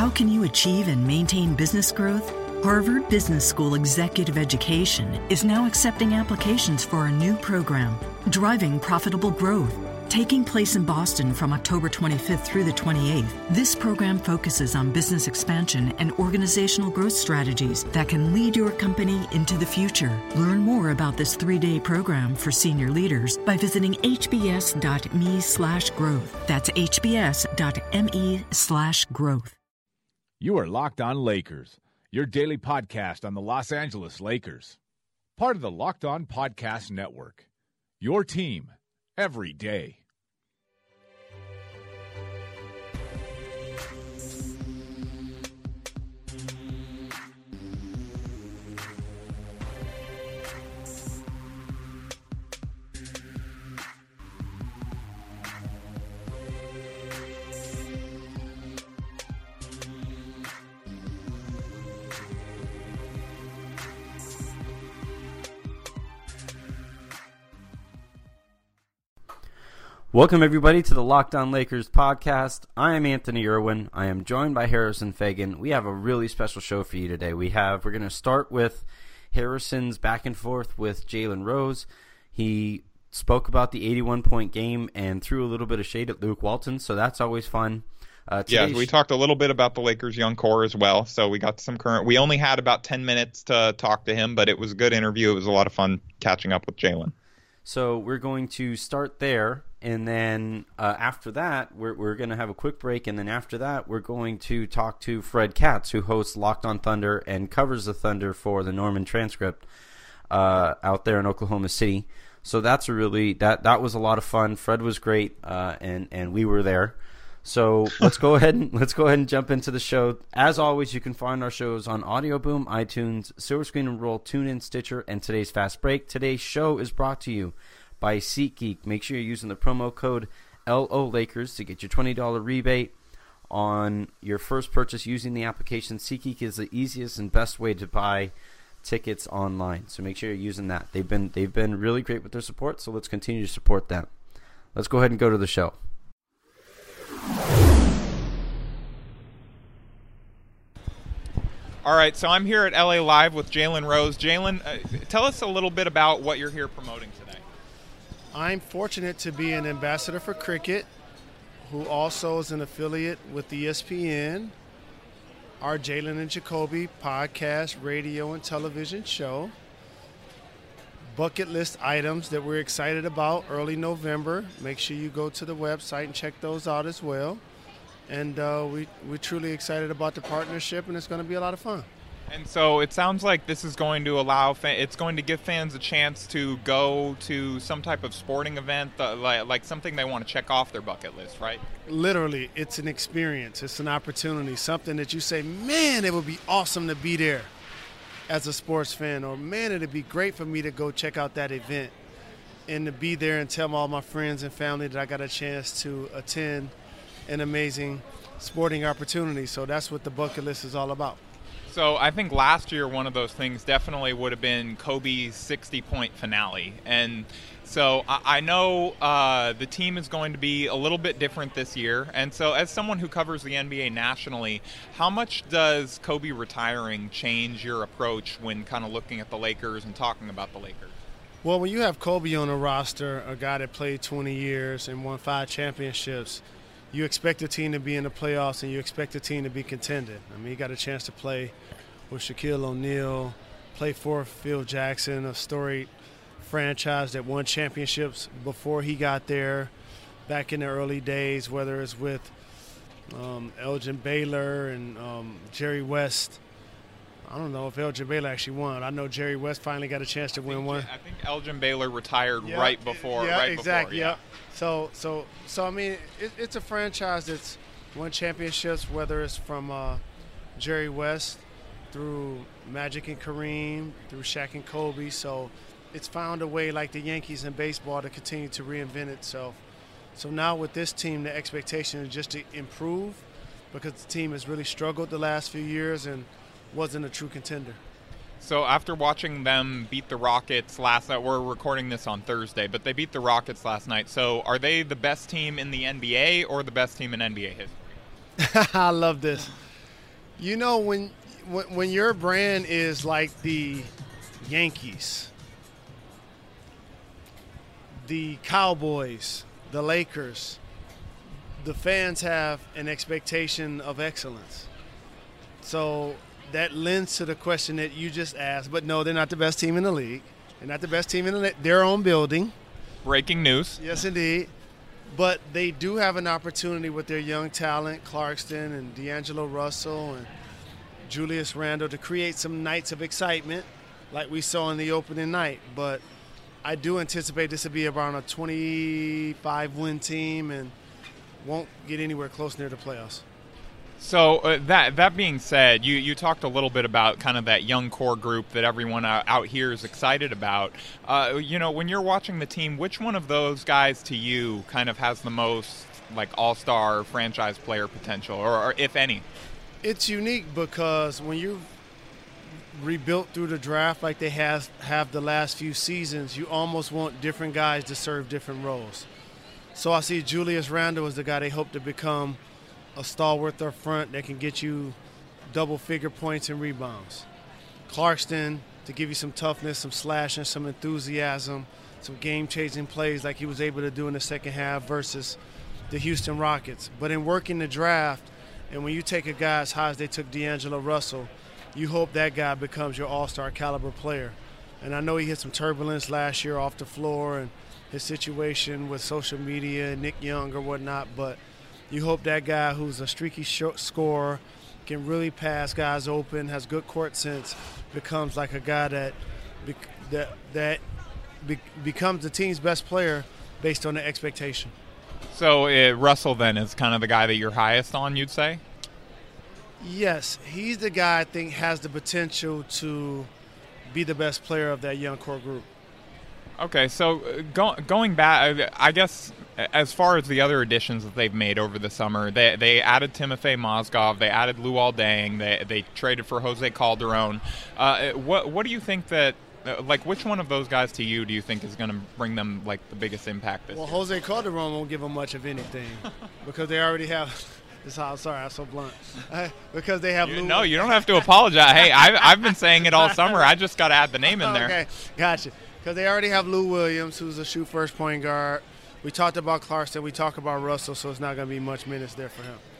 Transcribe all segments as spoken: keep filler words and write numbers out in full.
How can you achieve and maintain business growth? Harvard Business School Executive Education is now accepting applications for a new program, Driving Profitable Growth. Taking place in Boston from October twenty-fifth through the twenty-eighth, this program focuses on business expansion and organizational growth strategies that can lead your company into the future. Learn more about this three-day program for senior leaders by visiting hbs.me slash growth. That's hbs.me slash growth. You are Locked On Lakers, your daily podcast on the Los Angeles Lakers. Part of the Locked On Podcast Network. Your team every day. Welcome, everybody, to the Locked On Lakers podcast. I am Anthony Irwin. I am joined by Harrison Fagan. We have a really special show for you today. We have, we're going to start with Harrison's back and forth with Jalen Rose. He spoke about the eighty-one point game and threw a little bit of shade at Luke Walton, so that's always fun. Uh, yeah, we talked a little bit about the Lakers' young core as well, so we got some current. We only had about ten minutes to talk to him, but it was a good interview. It was a lot of fun catching up with Jalen. So we're going to start there, and then uh, after that, we're we're going to have a quick break, and then after that, we're going to talk to Fred Katz, who hosts Locked On Thunder and covers the Thunder for the Norman Transcript uh, out there in Oklahoma City. So that's a really that that was a lot of fun. Fred was great, uh, and and we were there. So let's go ahead and let's go ahead and jump into the show. As always, you can find our shows on Audio Boom, iTunes, Silver Screen and Roll, TuneIn, Stitcher, and today's Fast Break. Today's show is brought to you by SeatGeek. Make sure you're using the promo code L O Lakers to get your twenty dollars rebate on your first purchase using the application. SeatGeek is the easiest and best way to buy tickets online. So make sure you're using that. They've been they've been really great with their support, so let's continue to support them. Let's go ahead and go to the show. All right, so I'm here at L A Live with Jalen Rose. Jalen, uh, tell us a little bit about what you're here promoting today. I'm fortunate to be an ambassador for cricket, who also is an affiliate with E S P N, our Jalen and Jacoby podcast, radio, and television show. Bucket list items that we're excited about early November. Make sure you go to the website and check those out as well. And uh, we, we're truly excited about the partnership, and it's going to be a lot of fun. And so it sounds like this is going to allow, fa- it's going to give fans a chance to go to some type of sporting event, uh, like, like something they want to check off their bucket list, right? Literally, it's an experience. It's an opportunity, something that you say, man, it would be awesome to be there as a sports fan, or man, it'd be great for me to go check out that event and to be there and tell all my friends and family that I got a chance to attend an amazing sporting opportunity. So that's what the bucket list is all about. So I think last year one of those things definitely would have been Kobe's sixty-point finale. And so I, I know uh, the team is going to be a little bit different this year. And so as someone who covers the N B A nationally, how much does Kobe retiring change your approach when kind of looking at the Lakers and talking about the Lakers? Well, when you have Kobe on a roster, a guy that played twenty years and won five championships, you expect the team to be in the playoffs and you expect the team to be contending. I mean, he got a chance to play with Shaquille O'Neal, play for Phil Jackson, a storied franchise that won championships before he got there back in the early days, whether it's with um, Elgin Baylor and um, Jerry West. I don't know if Elgin Baylor actually won. I know Jerry West finally got a chance to win think, one. I think Elgin Baylor retired yeah, right before. Yeah, right exactly. Before, yeah. yeah. So, so, so I mean, it, it's a franchise that's won championships, whether it's from uh, Jerry West through Magic and Kareem, through Shaq and Kobe. So, it's found a way, like the Yankees in baseball, to continue to reinvent itself. So now with this team, the expectation is just to improve, because the team has really struggled the last few years and wasn't a true contender. So after watching them beat the Rockets last night, we're recording this on Thursday, but they beat the Rockets last night. So are they the best team in the N B A or the best team in N B A history? I love this. You know, when, when when your brand is like the Yankees, the Cowboys, the Lakers, the fans have an expectation of excellence. So that lends to the question that you just asked. But no, they're not the best team in the league. They're not the best team in the, their own building. Breaking news. Yes, indeed. But they do have an opportunity with their young talent, Clarkston and D'Angelo Russell and Julius Randle, to create some nights of excitement like we saw in the opening night. But I do anticipate this to be around a twenty-five win team and won't get anywhere close near the playoffs. So uh, that that being said, you, you talked a little bit about kind of that young core group that everyone out, out here is excited about. Uh, you know, when you're watching the team, which one of those guys to you kind of has the most like all-star franchise player potential, or, or if any? It's unique because when you rebuilt through the draft like they have have the last few seasons, you almost want different guys to serve different roles. So I see Julius Randle as the guy they hope to become a stalwart up front that can get you double-figure points and rebounds. Clarkston to give you some toughness, some slashing, some enthusiasm, some game-changing plays like he was able to do in the second half versus the Houston Rockets. But in working the draft, and when you take a guy as high as they took D'Angelo Russell, you hope that guy becomes your all-star caliber player. And I know he hit some turbulence last year off the floor and his situation with social media, Nick Young or whatnot, but you hope that guy who's a streaky short scorer, can really pass guys open, has good court sense, becomes like a guy that be, that that be, becomes the team's best player based on the expectation. So uh, Russell then is kind of the guy that you're highest on, you'd say? Yes, he's the guy I think has the potential to be the best player of that young core group. Okay, so uh, go, going back, I guess as far as the other additions that they've made over the summer, they they added Timofey Mozgov, they added Luol Deng, they they traded for Jose Calderon. Uh, what what do you think that, uh, like, which one of those guys to you do you think is going to bring them like the biggest impact this well, year? Well, Jose Calderon won't give them much of anything because they already have. This how sorry I'm so blunt. Uh, because they have. You, Lou. no, you don't have to apologize. Hey, I've I've been saying it all summer. I just got to add the name in there. Okay, gotcha. Because they already have Lou Williams, who's a shoot first point guard. We talked about Clarkston. We talked about Russell, so it's not going to be much minutes there for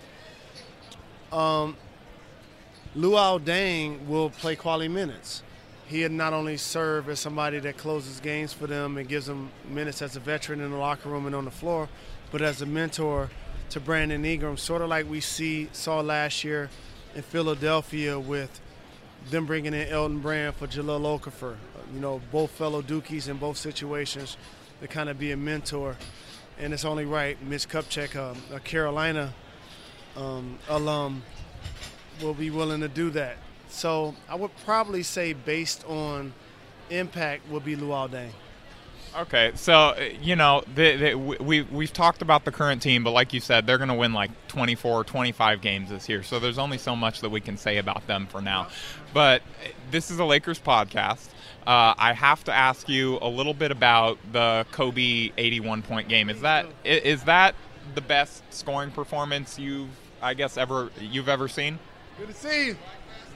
him. Um, Luol Deng will play quality minutes. He'll not only serve as somebody that closes games for them and gives them minutes as a veteran in the locker room and on the floor, but as a mentor to Brandon Ingram, sort of like we see saw last year in Philadelphia with them bringing in Elton Brand for Jahlil Okafor. You know, both fellow Dukies in both situations to kind of be a mentor. And it's only right Mitch Kupchak, um, a Carolina um, alum, will be willing to do that. So I would probably say based on impact would be Luol Deng. Okay, so, you know, the, the, we, we've talked about the current team, but like you said, they're going to win like twenty-four, twenty-five games this year, so there's only so much that we can say about them for now. But this is a Lakers podcast. Uh, I have to ask you a little bit about the Kobe eighty-one point game. Is that is that the best scoring performance you've, I guess, ever you've ever seen? Good to see you.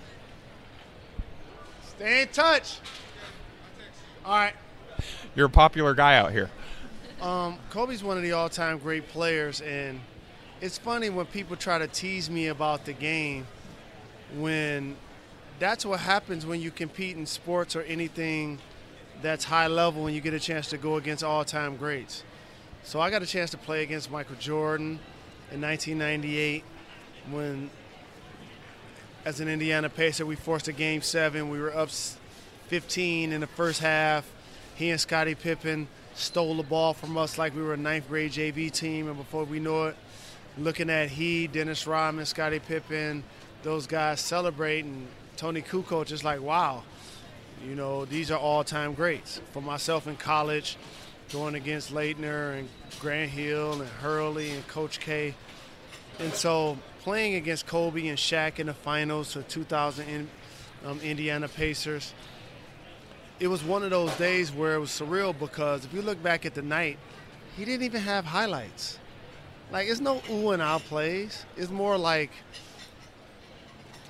Stay in touch. All right. You're a popular guy out here. Um, Kobe's one of the all-time great players, and it's funny when people try to tease me about the game when that's what happens when you compete in sports or anything that's high level when you get a chance to go against all-time greats. So I got a chance to play against Michael Jordan in nineteen ninety-eight when, as an Indiana Pacer, we forced a game seven. We were up fifteen in the first half. He and Scottie Pippen stole the ball from us like we were a ninth grade J V team, and before we know it, looking at he, Dennis Rodman, Scottie Pippen, those guys celebrating. Tony Kukoc just like, wow, you know, these are all-time greats. For myself in college, going against Leitner and Grant Hill and Hurley and Coach K. And so playing against Kobe and Shaq in the finals of two thousand in, um, Indiana Pacers, it was one of those days where it was surreal because if you look back at the night, he didn't even have highlights. Like, it's no ooh and ah plays. It's more like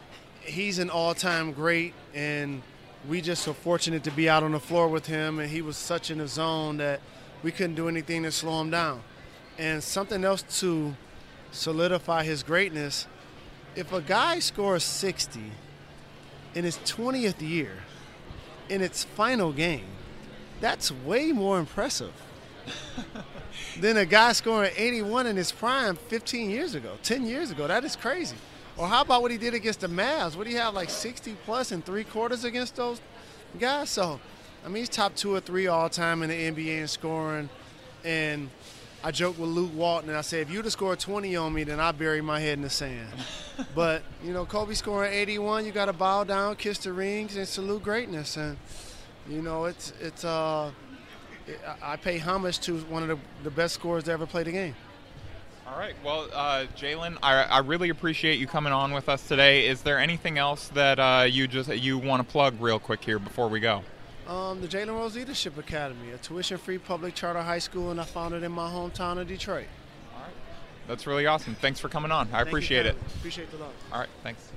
he's an all-time great, and we just so fortunate to be out on the floor with him, and he was such in the zone that we couldn't do anything to slow him down. And something else to solidify his greatness, if a guy scores sixty in his twentieth year, in its final game, that's way more impressive than a guy scoring eighty-one in his prime fifteen years ago, ten years ago. That is crazy. Or how about what he did against the Mavs? What did he have, like sixty plus in three quarters against those guys? So, I mean, he's top two or three all time in the N B A in scoring. And I joked with Luke Walton, and I said, if you'd have scored twenty on me, then I'd bury my head in the sand. But, you know, Kobe scoring eighty-one, you got to bow down, kiss the rings, and salute greatness. And, you know, it's, it's uh, it, I pay homage to one of the, the best scorers to ever play the game. All right. Well, uh, Jalen, I, I really appreciate you coming on with us today. Is there anything else that uh, you just you want to plug real quick here before we go? Um, the Jalen Rose Leadership Academy, a tuition-free public charter high school, and I founded in my hometown of Detroit. All right. That's really awesome. Thanks for coming on. I Thank appreciate you, it. Appreciate the love. All right. Thanks.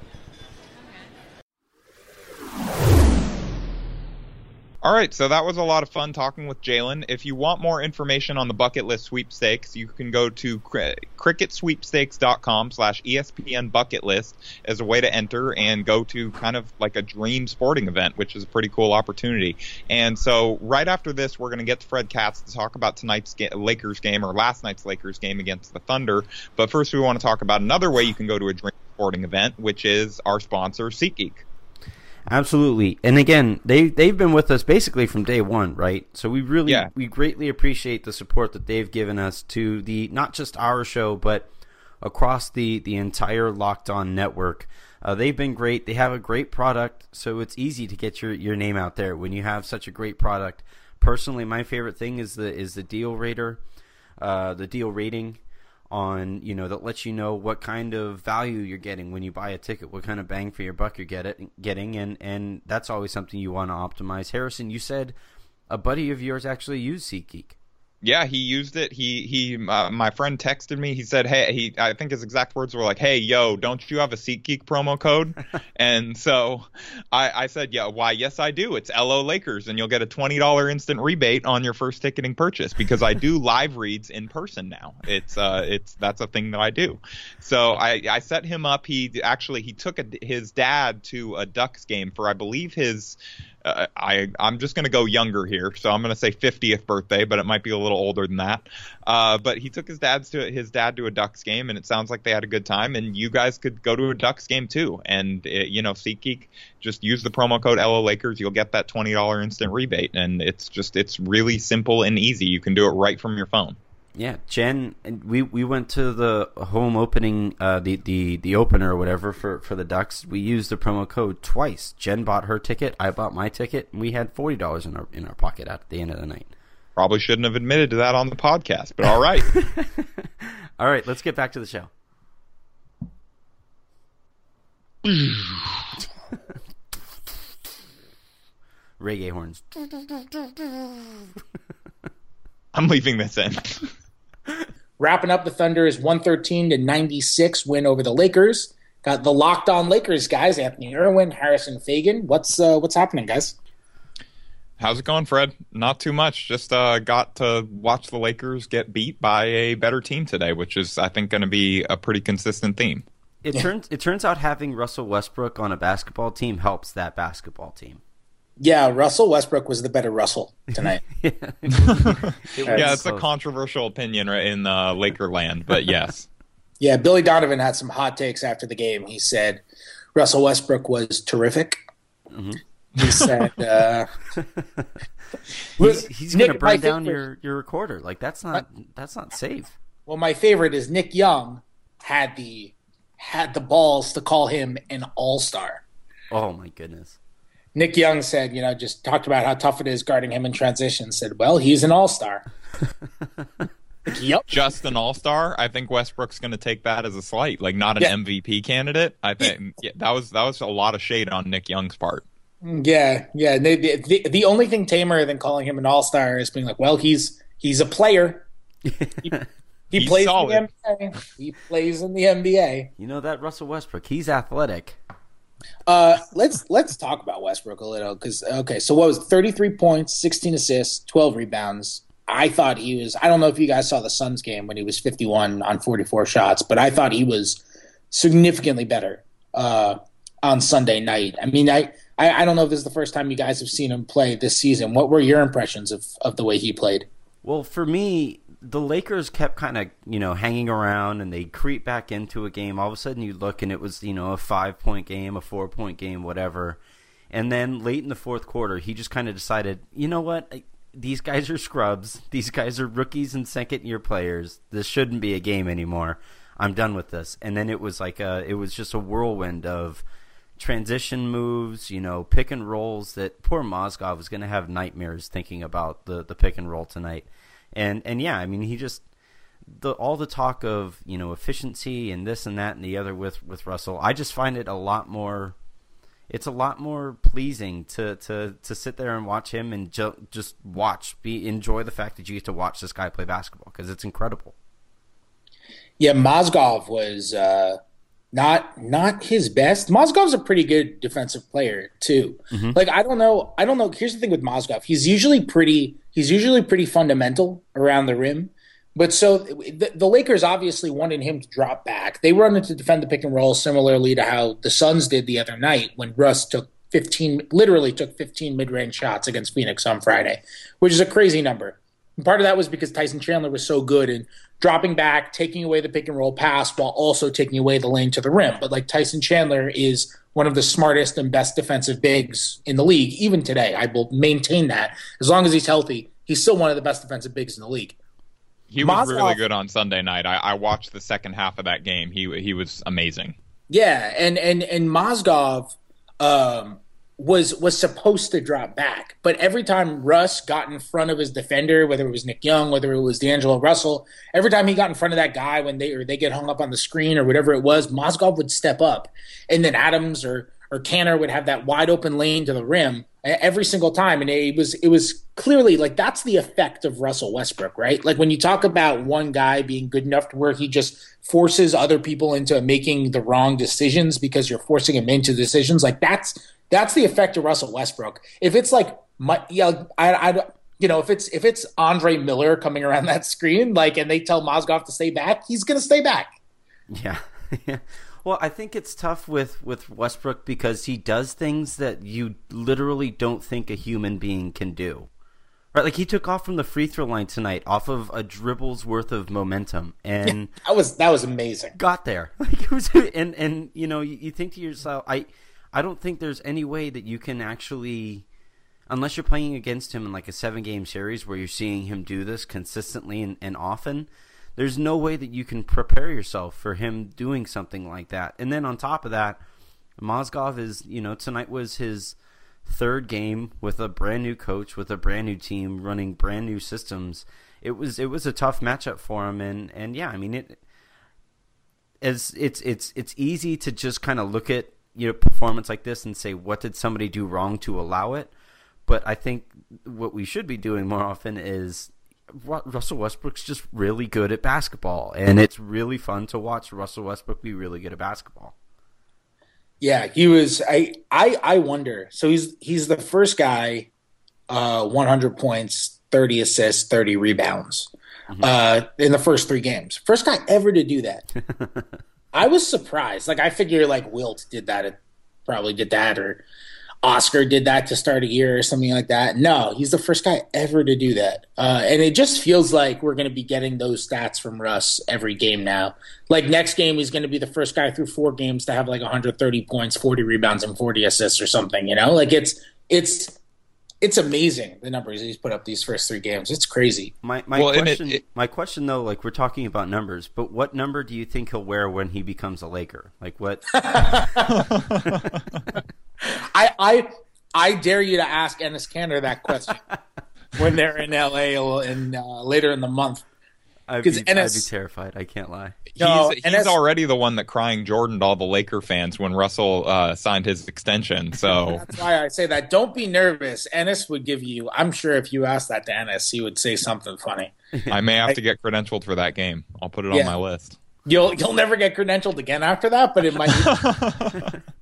All right, so that was a lot of fun talking with Jalen. If you want more information on the Bucket List Sweepstakes, you can go to cri- cricketsweepstakes.com slash ESPN Bucket List as a way to enter and go to kind of like a dream sporting event, which is a pretty cool opportunity. And so right after this, we're going to get to Fred Katz to talk about tonight's ga- Lakers game or last night's Lakers game against the Thunder. But first, we want to talk about another way you can go to a dream sporting event, which is our sponsor, SeatGeek. Absolutely. And again, they, they've been with us basically from day one, right? So we really, yeah. we greatly appreciate the support that they've given us to the, not just our show, but across the, the entire Locked On network. Uh, they've been great. They have a great product, so it's easy to get your, your name out there when you have such a great product. Personally, my favorite thing is the, is the deal rater, uh, the deal rating. On, you know, that lets you know what kind of value you're getting when you buy a ticket, what kind of bang for your buck you're get it, getting, and, and that's always something you want to optimize. Harrison, you said a buddy of yours actually used SeatGeek. Yeah, he used it. He he. Uh, my friend texted me. He said, "Hey, he." I think his exact words were like, "Hey, yo, don't you have a SeatGeek promo code?" And so I, I said, "Yeah, why? Yes, I do. It's L O Lakers, and you'll get a twenty dollar instant rebate on your first ticketing purchase because I do live reads in person now. It's uh, it's that's a thing that I do. So I I set him up. He actually he took a, his dad to a Ducks game for I believe his. Uh, I, I'm just going to go younger here, so I'm going to say fiftieth birthday, but it might be a little older than that. Uh, but he took his dad's to his dad to a Ducks game, and it sounds like they had a good time. And you guys could go to a Ducks game too. And it, you know, SeatGeek, just use the promo code L O Lakers. You'll get that twenty dollar instant rebate, and it's just it's really simple and easy. You can do it right from your phone. Yeah, Jen, we we went to the home opening, uh, the, the, the opener or whatever for, for the Ducks. We used the promo code twice. Jen bought her ticket, I bought my ticket, and we had forty dollars in our in our pocket at the end of the night. Probably shouldn't have admitted to that on the podcast, but all right. All right, let's get back to the show. Reggae horns. I'm leaving this in. Wrapping up the Thunder's one thirteen to ninety-six win over the Lakers. Got the Locked On Lakers guys, Anthony Irwin, Harrison Fagan. What's uh, what's happening, guys? How's it going, Fred? Not too much. Just uh, got to watch the Lakers get beat by a better team today, which is, I think, going to be a pretty consistent theme. It turns it turns out having Russell Westbrook on a basketball team helps that basketball team. Yeah, Russell Westbrook was the better Russell tonight. yeah, yeah, it's a controversial opinion right in uh, Laker land, but yes. Yeah, Billy Donovan had some hot takes after the game. He said Russell Westbrook was terrific. Mm-hmm. He said uh, he's, he's going to burn Nick, down favorite, your, your recorder. Like that's not that's not safe. Well, my favorite is Nick Young had the had the balls to call him an all-star. Oh my goodness. Nick Young said, you know, just talked about how tough it is guarding him in transition. Said, well, he's an all-star. Like, yep. Just an all-star? I think Westbrook's going to take that as a slight, like not an yeah. M V P candidate. I think yeah, that was that was a lot of shade on Nick Young's part. Yeah, yeah. The, the, the only thing tamer than calling him an all-star is being like, well, he's he's a player. He, he plays solid. in the N B A. He plays in the N B A. You know that Russell Westbrook, he's athletic. Uh, let's let's talk about Westbrook a little because okay, so what was it, thirty-three points, sixteen assists, twelve rebounds. I thought he was. I don't know if you guys saw the Suns game when he was fifty-one on forty-four shots, but I thought he was significantly better uh, on Sunday night. I mean, I, I I don't know if this is the first time you guys have seen him play this season. What were your impressions of of the way he played? Well, for me, the Lakers kept kind of, you know, hanging around, and they creep back into a game. All of a sudden you look and it was, you know, a five-point game, a four-point game, whatever. And then late in the fourth quarter, he just kind of decided, you know what, these guys are scrubs. These guys are rookies and second-year players. This shouldn't be a game anymore. I'm done with this. And then it was like a, it was just a whirlwind of transition moves, you know, pick and rolls that poor Mozgov was going to have nightmares thinking about the, the pick and roll tonight. And and yeah, I mean, he just the all the talk of, you know, efficiency and this and that and the other with, with Russell. I just find it a lot more. It's a lot more pleasing to, to, to sit there and watch him and ju- just watch, be enjoy the fact that you get to watch this guy play basketball because it's incredible. Yeah, Mozgov was uh, not not his best. Mozgov's a pretty good defensive player too. Mm-hmm. Like I don't know, I don't know. Here's the thing with Mozgov: he's usually pretty. He's usually pretty fundamental around the rim. But so the, the Lakers obviously wanted him to drop back. They wanted to defend the pick and roll similarly to how the Suns did the other night when Russ took fifteen, literally took fifteen mid-range shots against Phoenix on Friday, which is a crazy number. And part of that was because Tyson Chandler was so good in dropping back, taking away the pick and roll pass while also taking away the lane to the rim. But like Tyson Chandler is one of the smartest and best defensive bigs in the league, even today. I will maintain that. As long as he's healthy, he's still one of the best defensive bigs in the league. He was Mozgov, really good on Sunday night. I, I watched the second half of that game. He he was amazing. Yeah, and and and Mozgov um, was was supposed to drop back, but every time Russ got in front of his defender, whether it was Nick Young, whether it was D'Angelo Russell, every time he got in front of that guy when they or they get hung up on the screen or whatever it was, Mozgov would step up, and then Adams or or Canner would have that wide open lane to the rim every single time. And it was it was clearly like that's the effect of Russell Westbrook, right? Like when you talk about one guy being good enough to where he just forces other people into making the wrong decisions because you're forcing him into decisions, like that's that's the effect of Russell Westbrook. If it's like my, yeah, I, I you know, if it's if it's Andre Miller coming around that screen, like, and they tell Mozgov to stay back, he's gonna stay back. Yeah. Well, I think it's tough with, with Westbrook because he does things that you literally don't think a human being can do. Right? Like he took off from the free throw line tonight off of a dribble's worth of momentum, and yeah, that was that was amazing. Got there. Like it was, and and you know, you, you think to yourself, I I don't think there's any way that you can actually, unless you're playing against him in like a seven game series where you're seeing him do this consistently and, and often. There's no way that you can prepare yourself for him doing something like that. And then on top of that, Mozgov is, you know, tonight was his third game with a brand new coach, with a brand new team, running brand new systems. It was it was a tough matchup for him, and, and yeah, I mean it. As it's it's it's easy to just kind of look at, you know, performance like this and say, what did somebody do wrong to allow it? But I think what we should be doing more often is. Russell Westbrook's just really good at basketball, and it's really fun to watch Russell Westbrook be really good at basketball. Yeah, he was. I I, I wonder. So he's he's the first guy, uh, one hundred points, thirty assists, thirty rebounds, mm-hmm. uh, in the first three games. First guy ever to do that. I was surprised. Like I figure, like Wilt did that, probably did that, or Oscar did that to start a year or something like that. No, he's the first guy ever to do that. Uh, and it just feels like we're going to be getting those stats from Russ every game now. Like next game, he's going to be the first guy through four games to have like one hundred thirty points, forty rebounds, and forty assists or something, you know? Like it's it's it's amazing, the numbers he's put up these first three games. It's crazy. My my well, question, it, it, my question though, like we're talking about numbers, but what number do you think he'll wear when he becomes a Laker? Like what? I, I I dare you to ask Enes Kanter that question when they're in L A in, uh, later in the month. I'd be, Enes, I'd be terrified. I can't lie. No, he's he's Enes, already the one that crying Jordan to all the Laker fans when Russell uh, signed his extension. So that's why I say that. Don't be nervous. Enes would give you. I'm sure if you asked that to Enes, he would say something funny. I may have I, to get credentialed for that game. I'll put it yeah. on my list. You'll you'll never get credentialed again after that, but it might.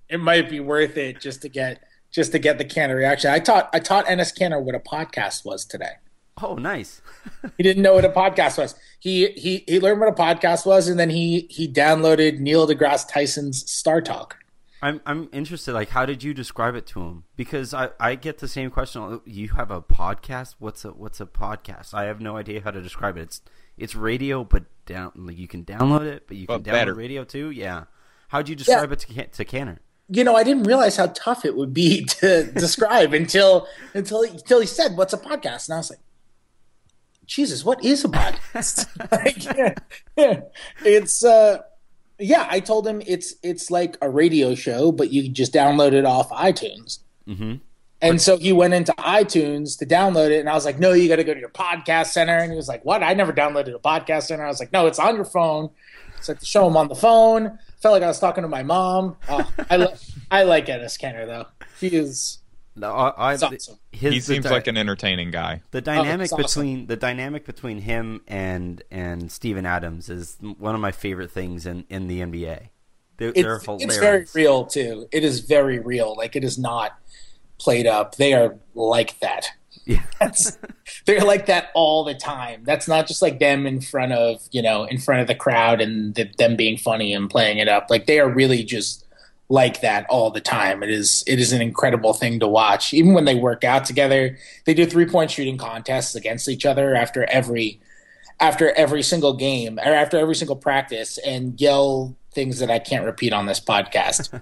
it might be worth it just to get just to get the Cantor reaction. I taught I taught Enes Kanter what a podcast was today. Oh, nice. He didn't know what a podcast was. He he he learned what a podcast was, and then he he downloaded Neil deGrasse Tyson's Star Talk. I'm I'm interested. Like, how did you describe it to him? Because I, I get the same question. You have a podcast? What's a what's a podcast? I have no idea how to describe it. It's it's radio, but down like you can download it, but you can But download better. radio too. Yeah. How'd you describe Yeah. it to Can- to Cantor? You know, I didn't realize how tough it would be to describe until until he, until he said, "What's a podcast?" And I was like, "Jesus, what is a podcast?" Like, yeah, yeah. It's uh, yeah. I told him it's it's like a radio show, but you just download it off iTunes. Mm-hmm. And so he went into iTunes to download it, and I was like, "No, you got to go to your podcast center." And he was like, "What? I never downloaded a podcast center." I was like, "No, it's on your phone." So I had to show him on the phone. Felt like I was talking to my mom. Oh, I li- I like Enes Kanter though. He is No, I, I he's awesome. his, He the seems di- like an entertaining guy. the dynamic it's awesome. between the dynamic between him and and Steven Adams is one of my favorite things in, in the N B A. They're, they're It's, hilarious. it's very real too. It is very real. Like it is not played up. They are like that. Yeah. That's, they're like that all the time. That's not just like them in front of, you know, in front of the crowd and the, them being funny and playing it up. Like they are really just like that all the time. It is it is an incredible thing to watch. Even when they work out together, they do three-point shooting contests against each other after every after every single game or after every single practice and yell things that I can't repeat on this podcast.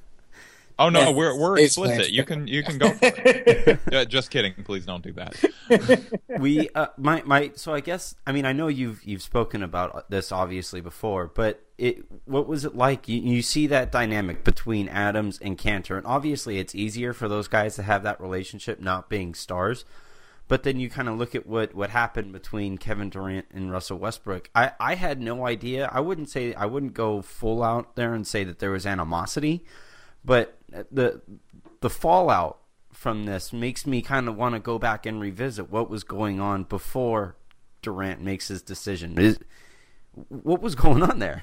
Oh no, Yeah, we're we're it's explicit. Lance. You can you can go for it. Uh, Just kidding. Please don't do that. we uh, my my so I guess I mean I know you've you've spoken about this obviously before, but it what was it like? You, you see that dynamic between Adams and Cantor, and obviously it's easier for those guys to have that relationship not being stars. But then you kind of look at what, what happened between Kevin Durant and Russell Westbrook. I, I had no idea. I wouldn't say I wouldn't go full out there and say that there was animosity, but the the fallout from this makes me kind of want to go back and revisit what was going on before Durant makes his decision. Is, what was going on there?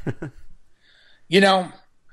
You know,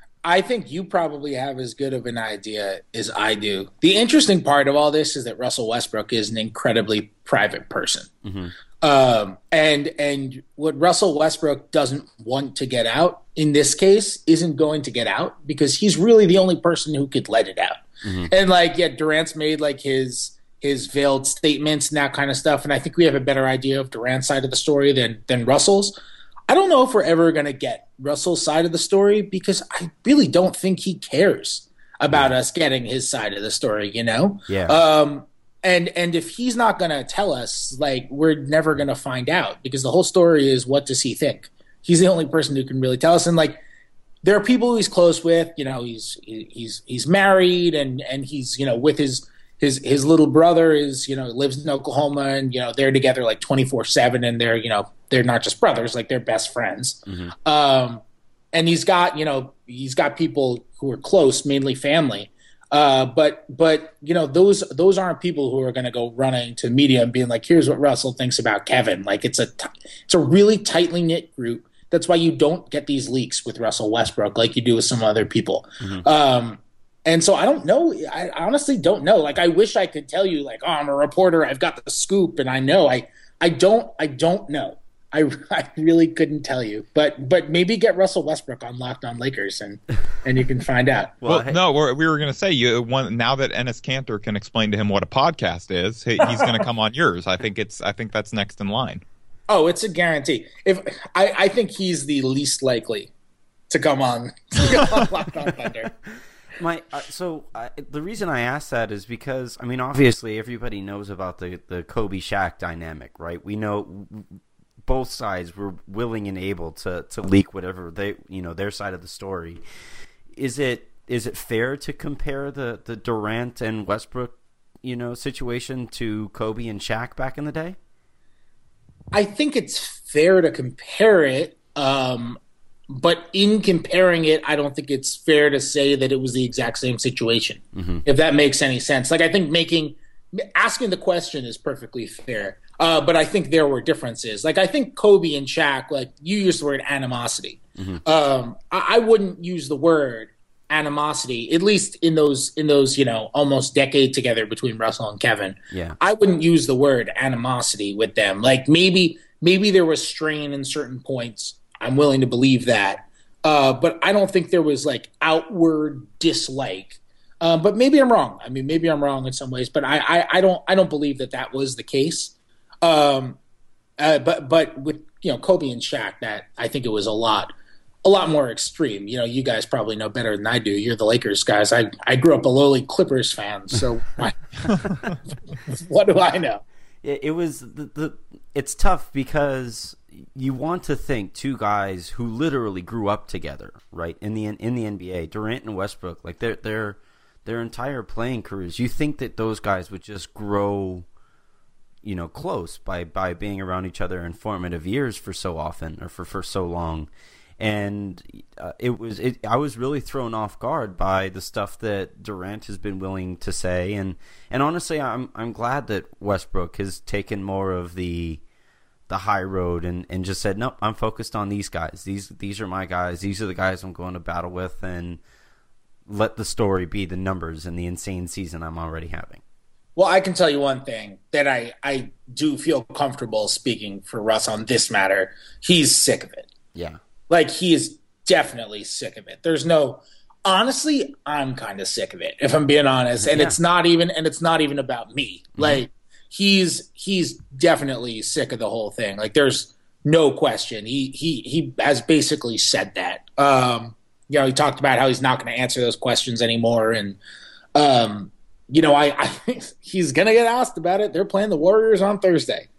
I think you probably have as good of an idea as I do. The interesting part of all this is that Russell Westbrook is an incredibly private person. Mm-hmm. Um, and and what Russell Westbrook doesn't want to get out in this case isn't going to get out because he's really the only person who could let it out. Mm-hmm. And like, yeah, Durant's made like his his veiled statements and that kind of stuff. And I think we have a better idea of Durant's side of the story than than Russell's. I don't know if we're ever going to get Russell's side of the story because I really don't think he cares about yeah. us getting his side of the story, you know? Yeah. Um, and and if he's not going to tell us, like, we're never going to find out because the whole story is what does he think? He's the only person who can really tell us. And, like, there are people who he's close with. You know, he's he's he's married and, and he's, you know, with his his his little brother is, you know, lives in Oklahoma and, you know, they're together like twenty-four seven and they're, you know, they're not just brothers, like they're best friends. Mm-hmm. Um, and he's got, you know, he's got people who are close, mainly family. Uh, but, but, you know, those, those aren't people who are going to go running to media and being like, here's what Russell thinks about Kevin. Like it's a, t- it's a really tightly knit group. That's why you don't get these leaks with Russell Westbrook like you do with some other people. Mm-hmm. Um, and so I don't know. I honestly don't know. Like, I wish I could tell you like, oh, I'm a reporter. I've got the scoop and I know I, I don't, I don't know. I, I really couldn't tell you, but but maybe get Russell Westbrook on Locked On Lakers and, and you can find out. Well, well no, we're, we were going to say you one now that Enes Kanter can explain to him what a podcast is, he, he's going to come on yours. I think it's I think that's next in line. Oh, it's a guarantee. If I, I think he's the least likely to come on, to come on Locked On Thunder. My uh, so uh, the reason I asked that is because I mean obviously everybody knows about the the Kobe Shaq dynamic, right? We know. Both sides were willing and able to, to leak whatever they you know their side of the story. Is it is it fair to compare the, the Durant and Westbrook you know situation to Kobe and Shaq back in the day? I think it's fair to compare it, um, but in comparing it, I don't think it's fair to say that it was the exact same situation. Mm-hmm. If that makes any sense, like I think making asking the question is perfectly fair. Uh, but I think there were differences. Like I think Kobe and Shaq, like you used the word animosity. Mm-hmm. Um, I, I wouldn't use the word animosity, at least in those in those you know almost decade together between Russell and Kevin. Yeah, I wouldn't use the word animosity with them. Like maybe maybe there was strain in certain points. I'm willing to believe that, uh, but I don't think there was like outward dislike. Uh, but maybe I'm wrong. I mean, maybe I'm wrong in some ways, but I I, I don't I don't believe that that was the case. Um, uh, but but with you know Kobe and Shaq, that I think it was a lot. A lot more extreme. You know, you guys probably know better than I do. You're the Lakers guys. I, I grew up a lowly Clippers fan, so I, what do I know? It, it was the, the. It's tough because you want to think two guys who literally grew up together, right? In the in the N B A, Durant and Westbrook, like their their their entire playing careers. You think that those guys would just grow, you know, close by by being around each other in formative years for so often or for for so long. And uh, it was it, I was really thrown off guard by the stuff that Durant has been willing to say, and, and honestly, I'm I'm glad that Westbrook has taken more of the the high road and, and just said, nope, I'm focused on these guys. These these are my guys. These are the guys I'm going to battle with, and let the story be the numbers and the insane season I'm already having. Well, I can tell you one thing that I I do feel comfortable speaking for Russ on this matter. He's sick of it. Yeah. Like, he is definitely sick of it. There's no – honestly, I'm kind of sick of it, if I'm being honest. And yeah. it's not even – and it's not even about me. Mm-hmm. Like, he's he's definitely sick of the whole thing. Like, there's no question. He he he has basically said that. Um, you know, he talked about how he's not going to answer those questions anymore. And, um, you know, I, I think he's going to get asked about it. They're playing the Warriors on Thursday.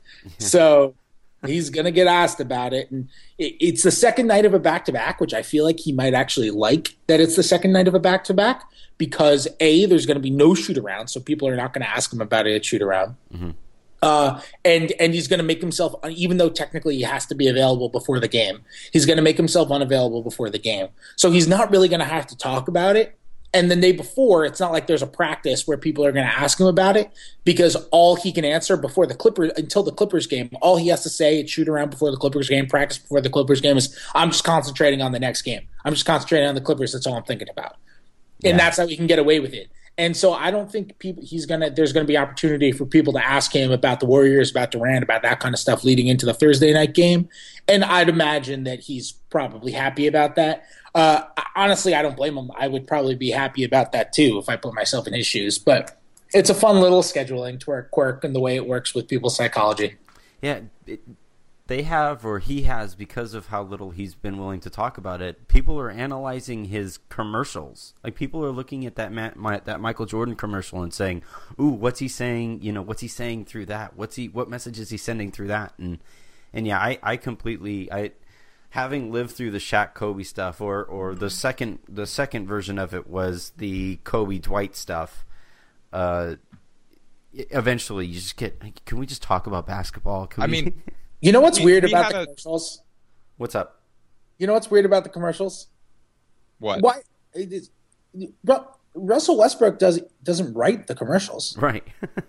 So – he's going to get asked about it. And it, it's the second night of a back-to-back, which I feel like he might actually like that it's the second night of a back-to-back because, A, there's going to be no shoot-around, so people are not going to ask him about it at shoot-around. Mm-hmm. Uh, and, and he's going to make himself, even though technically he has to be available before the game, he's going to make himself unavailable before the game. So he's not really going to have to talk about it. And the day before, it's not like there's a practice where people are going to ask him about it because all he can answer before the Clippers, until the Clippers game, all he has to say at shoot around before the Clippers game, practice before the Clippers game is, I'm just concentrating on the next game. I'm just concentrating on the Clippers. That's all I'm thinking about. And yeah. That's how he can get away with it. And so I don't think people he's gonna. There's going to be opportunity for people to ask him about the Warriors, about Durant, about that kind of stuff leading into the Thursday night game. And I'd imagine that he's probably happy about that. Uh, honestly, I don't blame him. I would probably be happy about that too if I put myself in his shoes. But it's a fun little scheduling twerk quirk and the way it works with people's psychology. Yeah, it, they have, or he has, because of how little he's been willing to talk about it. People are analyzing his commercials. Like, people are looking at that Ma- my, that Michael Jordan commercial and saying, "Ooh, what's he saying? You know, what's he saying through that? What's he? What message is he sending through that?" And and yeah, I, I completely I. Having lived through the Shaq Kobe stuff, or, or the second the second version of it was the Kobe Dwight stuff. Uh, eventually, you just get. Can we just talk about basketball? Can I we... mean, you know what's we, weird we about the a... commercials? What's up? You know what's weird about the commercials? What? Why? It is, Russell Westbrook does doesn't write the commercials, right?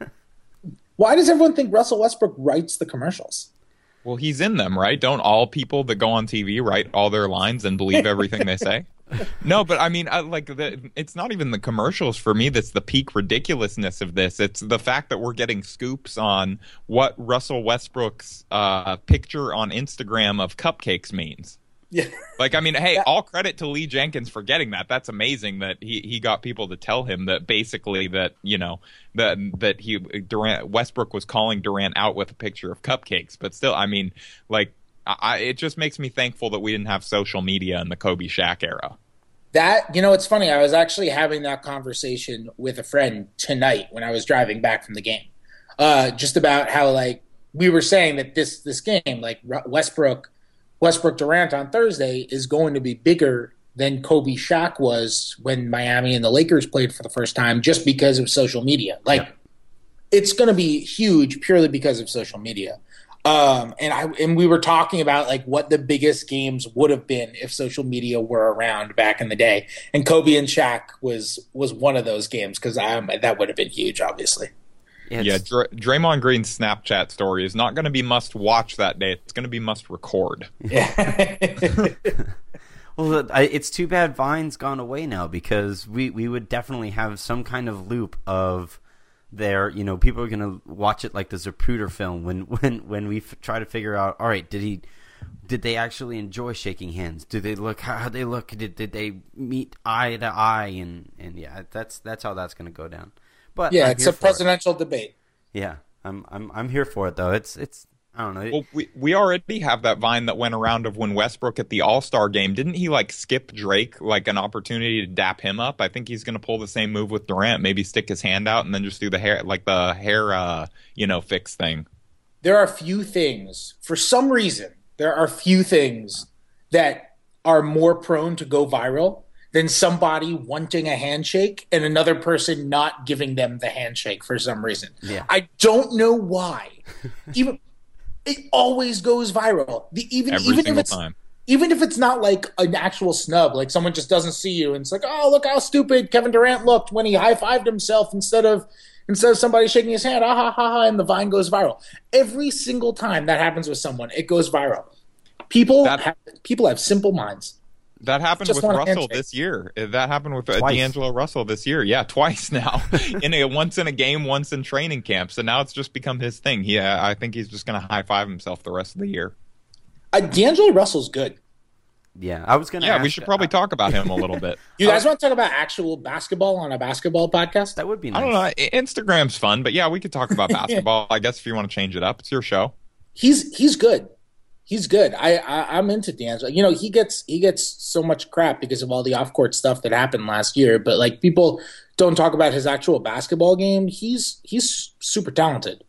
Why does everyone think Russell Westbrook writes the commercials? Well, he's in them, right? Don't all people that go on T V write all their lines and believe everything they say? No, but I mean, I, like, the, it's not even the commercials for me that's the peak ridiculousness of this. It's the fact that we're getting scoops on what Russell Westbrook's uh, picture on Instagram of cupcakes means. Yeah. Like, I mean, hey, all credit to Lee Jenkins for getting that. That's amazing that he, he got people to tell him that basically that, you know, that that he Durant Westbrook was calling Durant out with a picture of cupcakes. But still, I mean, like, I, it just makes me thankful that we didn't have social media in the Kobe Shaq era. That, you know, it's funny. I was actually having that conversation with a friend tonight when I was driving back from the game, uh, just about how, like, we were saying that this this game, like Westbrook. Westbrook Durant on Thursday is going to be bigger than Kobe Shaq was when Miami and the Lakers played for the first time just because of social media. Like, yeah. It's going to be huge purely because of social media. Um, and I and we were talking about, like, what the biggest games would have been if social media were around back in the day. And Kobe and Shaq was was one of those games because that would have been huge, obviously. It's... Yeah, Dr- Draymond Green's Snapchat story is not going to be must watch that day. It's going to be must record. Yeah. Well, I, it's too bad Vine's gone away now, because we, we would definitely have some kind of loop of there. You know, people are going to watch it like the Zapruder film when when when we f- try to figure out. All right, did he? Did they actually enjoy shaking hands? Did they look how they look? Did did they meet eye to eye? And, and yeah, that's that's how that's going to go down. But yeah, I'm it's here a for it. presidential debate. Yeah, I'm I'm I'm here for it though. It's it's I don't know. Well, we we already have that Vine that went around of when Westbrook at the All-Star game, didn't he like skip Drake like an opportunity to dap him up? I think he's going to pull the same move with Durant, maybe stick his hand out and then just do the hair like the hair uh, you know, fix thing. There are few things, for some reason, there are few things that are more prone to go viral than somebody wanting a handshake and another person not giving them the handshake for some reason. Yeah. I don't know why. Even it always goes viral. The, even Every even if single it's time. even if it's not like an actual snub, like someone just doesn't see you and it's like, oh, look how stupid Kevin Durant looked when he high-fived himself instead of instead of somebody shaking his hand, ah ha ha ha, and the Vine goes viral. Every single time that happens with someone, it goes viral. People That- have, people have simple minds. That happened Just with want a Russell handshake. this year. That happened with uh, Twice. D'Angelo Russell this year. Yeah, twice now. in a, once in a game, once in training camp. So now it's just become his thing. Yeah, I think he's just going to high five himself the rest of the year. Uh, D'Angelo Russell's good. Yeah, I was gonna. Yeah, ask, we should probably talk about him a little bit. You guys want to talk about actual basketball on a basketball podcast? That would be nice. I don't know. I- Instagram's fun, but yeah, we could talk about basketball. I guess if you want to change it up, it's your show. He's he's good. He's good. I, I I'm into D'Angelo. You know, he gets he gets so much crap because of all the off court stuff that happened last year. But like people don't talk about his actual basketball game. He's he's super talented.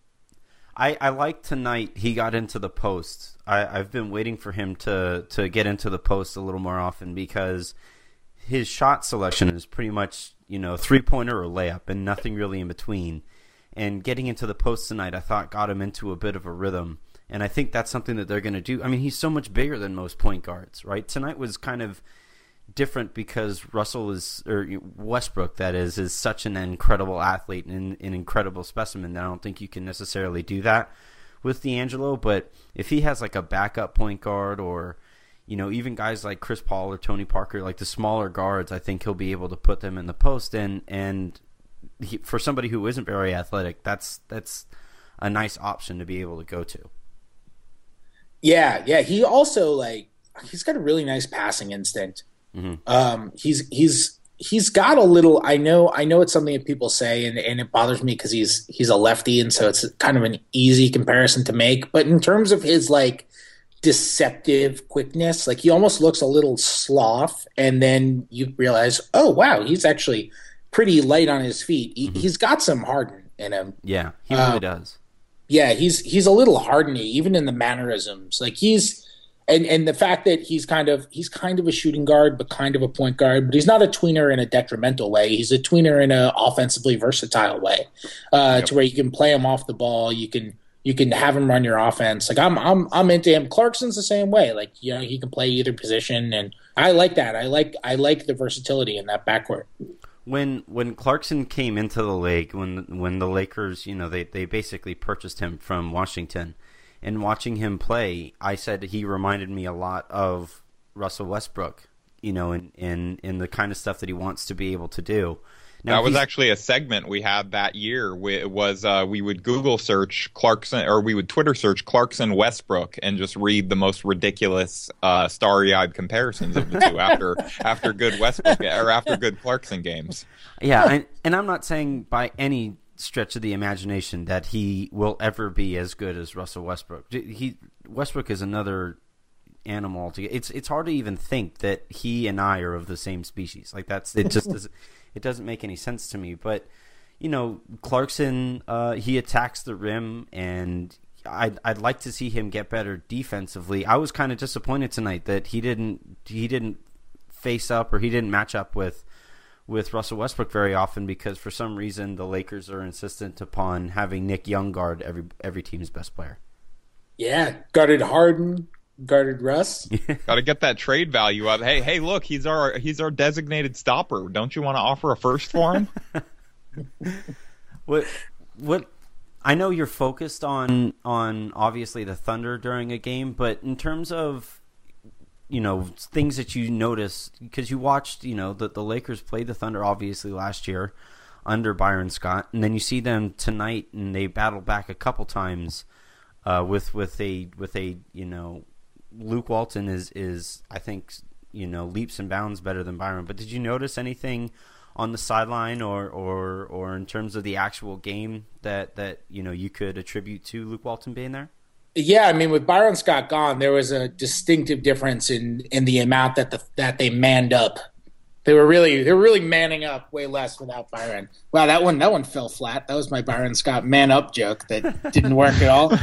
I, I like tonight he got into the post. I, I've been waiting for him to, to get into the post a little more often, because his shot selection is pretty much, you know, three-pointer or layup and nothing really in between. And getting into the post tonight, I thought, got him into a bit of a rhythm. And I think that's something that they're going to do. I mean, he's so much bigger than most point guards, right? Tonight was kind of different because Russell is, or Westbrook, that is, is such an incredible athlete and an incredible specimen that I don't think you can necessarily do that with D'Angelo. But if he has like a backup point guard, or, you know, even guys like Chris Paul or Tony Parker, like the smaller guards, I think he'll be able to put them in the post. And, and he, for somebody who isn't very athletic, that's, that's a nice option to be able to go to. Yeah, yeah. He also like he's got a really nice passing instinct. Mm-hmm. Um, he's he's he's got a little. I know I know it's something that people say, and, and it bothers me because he's he's a lefty, and so it's kind of an easy comparison to make. But in terms of his like deceptive quickness, like he almost looks a little sloth, and then you realize, oh wow, he's actually pretty light on his feet. He, Mm-hmm. He's got some Harden in him. Yeah, he really Um, does. Yeah, he's he's a little Harden-y, even in the mannerisms. Like he's and and the fact that he's kind of he's kind of a shooting guard, but kind of a point guard. But he's not a tweener in a detrimental way. He's a tweener in an offensively versatile way, uh, Yep. to where you can play him off the ball. You can you can have him run your offense. Like I'm I'm I'm into him. Clarkson's the same way. Like you know he can play either position, and I like that. I like I like the versatility in that backcourt. When when Clarkson came into the league, when when the Lakers, you know, they, they basically purchased him from Washington, and watching him play, I said he reminded me a lot of Russell Westbrook, you know, in, in, in the kind of stuff that he wants to be able to do. Now, That was he's- actually a segment we had that year. We- It was uh, we would Google search Clarkson, or we would Twitter search Clarkson Westbrook, and just read the most ridiculous, uh, starry-eyed comparisons of the two after after good Westbrook or after good Clarkson games. Yeah, and, and I'm not saying by any stretch of the imagination that he will ever be as good as Russell Westbrook. He Westbrook is another animal. To, it's it's hard to even think that he and I are of the same species. Like that's it just doesn't, it doesn't make any sense to me. But you know, Clarkson, uh, he attacks the rim, and I'd I'd like to see him get better defensively. I was kind of disappointed tonight that he didn't he didn't face up, or he didn't match up with. with Russell Westbrook very often, because for some reason the Lakers are insistent upon having Nick Young guard every every team's best player. Yeah, guarded Harden, guarded Russ. Got to get that trade value up. Hey, hey, look, he's our he's our designated stopper. Don't you want to offer a first for him? What what I know you're focused on on obviously the Thunder during a game, but in terms of you know, things that you noticed, because you watched, you know, the, the Lakers play the Thunder obviously last year under Byron Scott, and then you see them tonight and they battle back a couple times uh, with with a with a you know, Luke Walton is is I think, you know, leaps and bounds better than Byron. But did you notice anything on the sideline or or or in terms of the actual game that that you know you could attribute to Luke Walton being there? Yeah, I mean, with Byron Scott gone, there was a distinctive difference in, in the amount that the that they manned up. They were really they were really manning up way less without Byron. Wow, that one that one fell flat. That was my Byron Scott man up joke that didn't work at all.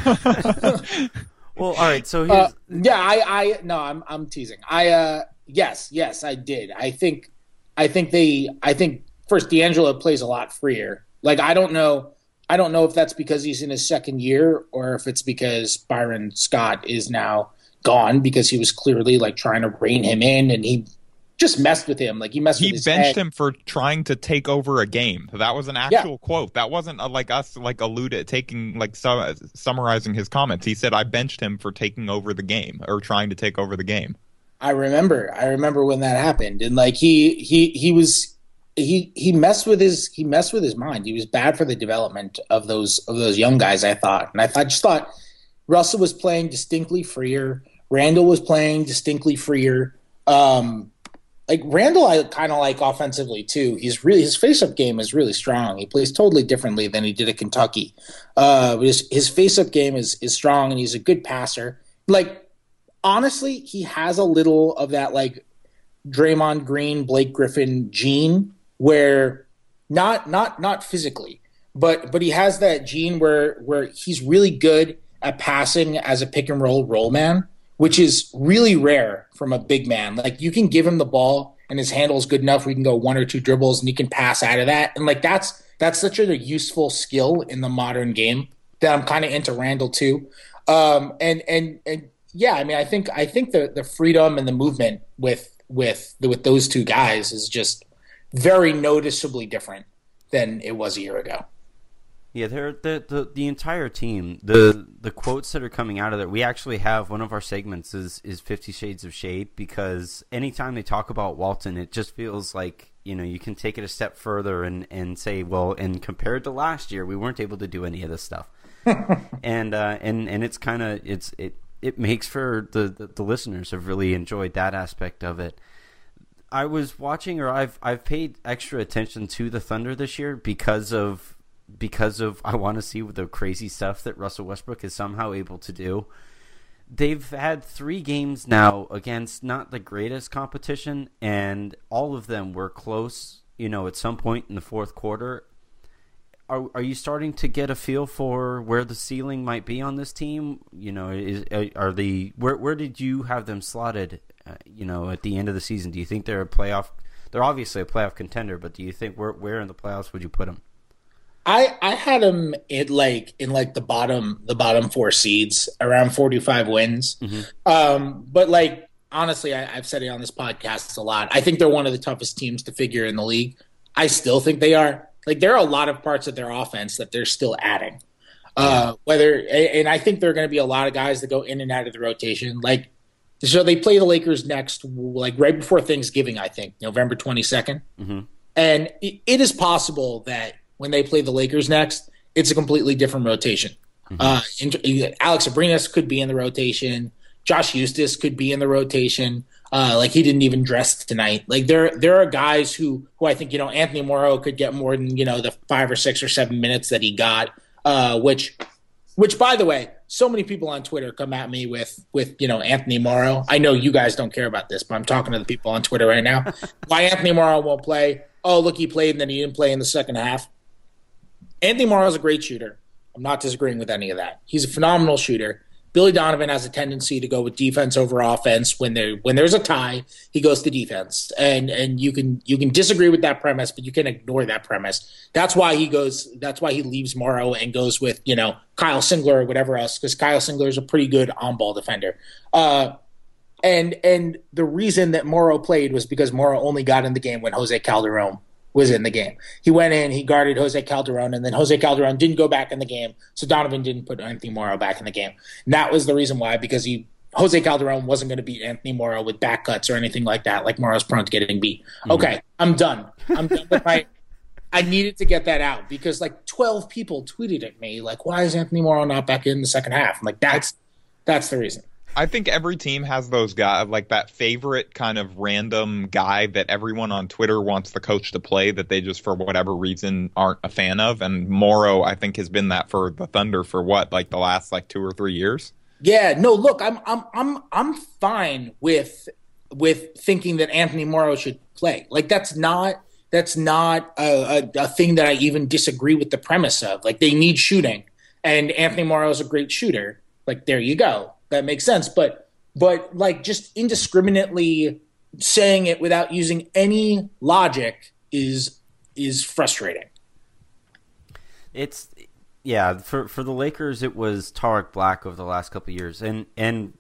Well, all right. So uh, yeah, I, I no, I'm I'm teasing. I uh, yes, yes, I did. I think I think they I think first D'Angelo plays a lot freer. Like I don't know. I don't know if that's because he's in his second year or if it's because Byron Scott is now gone because he was clearly like trying to rein him in and he just messed with him. Like he messed he with his benched head. him for trying to take over a game. That was an actual Yeah. quote. That wasn't a, like us like alluded taking like su- summarizing his comments. He said I benched him for taking over the game or trying to take over the game. I remember. I remember when that happened. And like he he he was he he messed with his he messed with his mind. He was bad for the development of those of those young guys, I thought. And I thought just thought Russell was playing distinctly freer. Randall was playing distinctly freer. Um Like Randall, I kind of like offensively too. He's really his face-up game is really strong. He plays totally differently than he did at Kentucky. Uh, his his face-up game is is strong, and he's a good passer. Like honestly, he has a little of that like Draymond Green, Blake Griffin gene, where not not not physically, but but he has that gene where where he's really good at passing as a pick and roll roll man, which is really rare from a big man. Like you can give him the ball and his handle is good enough where he can go one or two dribbles and he can pass out of that. And like that's that's such a useful skill in the modern game that I'm kind of into Randall too. Um, and and and yeah, I mean, I think I think the the freedom and the movement with with with those two guys is just very noticeably different than it was a year ago. Yeah, they're, the, the the entire team, the the quotes that are coming out of there, we actually have one of our segments is, is Fifty Shades of Shade, because anytime they talk about Walton, it just feels like, you know, you can take it a step further and, and say, well, and compared to last year, we weren't able to do any of this stuff. and uh, and and it's kind of, it's it it makes for, the, the, the listeners have really enjoyed that aspect of it. I was watching, or I've I've paid extra attention to the Thunder this year because of because of I want to see the crazy stuff that Russell Westbrook is somehow able to do. They've had three games now against not the greatest competition, and all of them were close, you know, at some point in the fourth quarter. Are are you starting to get a feel for where the ceiling might be on this team? You know, is are the where where did you have them slotted? Uh, you know, at the end of the season, do you think they're a playoff? They're obviously a playoff contender, but do you think where where in the playoffs would you put them? I I had them in like in like the bottom the bottom four seeds, around forty-five wins. Mm-hmm. Um, but like honestly, I, I've said it on this podcast a lot. I think they're one of the toughest teams to figure in the league. I still think they are. Like there are a lot of parts of their offense that they're still adding. Uh, whether and I think there are going to be a lot of guys that go in and out of the rotation. Like so, they play the Lakers next, like right before Thanksgiving. I think November twenty-second, mm-hmm. and it, it is possible that when they play the Lakers next, it's a completely different rotation. Mm-hmm. Uh, and, Alex Abrinas could be in the rotation. Josh Eustace could be in the rotation. Uh, like he didn't even dress tonight. Like there, there are guys who, who I think, you know, Anthony Morrow could get more than, you know, the five or six or seven minutes that he got, uh, which, which by the way, so many people on Twitter come at me with, with, you know, Anthony Morrow. I know you guys don't care about this, but I'm talking to the people on Twitter right now. Why Anthony Morrow won't play. Oh, look, he played and then he didn't play in the second half. Anthony Morrow is a great shooter. I'm not disagreeing with any of that. He's a phenomenal shooter. Billy Donovan has a tendency to go with defense over offense. When there when there's a tie, he goes to defense. And and you can you can disagree with that premise, but you can ignore that premise. That's why he goes that's why he leaves Morrow and goes with, you know, Kyle Singler or whatever else, because Kyle Singler is a pretty good on-ball defender. Uh, and and the reason that Morrow played was because Morrow only got in the game when Jose Calderon was in the game. He went in, he guarded Jose Calderon, and then Jose Calderon didn't go back in the game, so Donovan didn't put Anthony Morrow back in the game. And that was the reason why, because he Jose Calderon wasn't going to beat Anthony Morrow with back cuts or anything like that. Like Morrow's prone to getting beat. Mm-hmm. Okay, I'm done. I'm done with my. I needed to get that out because like twelve people tweeted at me like, "Why is Anthony Morrow not back in the second half?" I'm like, "That's that's the reason." I think every team has those guys, like that favorite kind of random guy that everyone on Twitter wants the coach to play that they just for whatever reason aren't a fan of. And Morrow, I think, has been that for the Thunder for what, like the last like two or three years. Yeah, no, look, I'm I'm I'm I'm fine with with thinking that Anthony Morrow should play. Like that's not that's not a, a, a thing that I even disagree with the premise of. Like they need shooting, and Anthony Morrow is a great shooter. Like there you go. That makes sense, but but like just indiscriminately saying it without using any logic is is frustrating. It's yeah for for the Lakers it was Tariq Black over the last couple of years, and and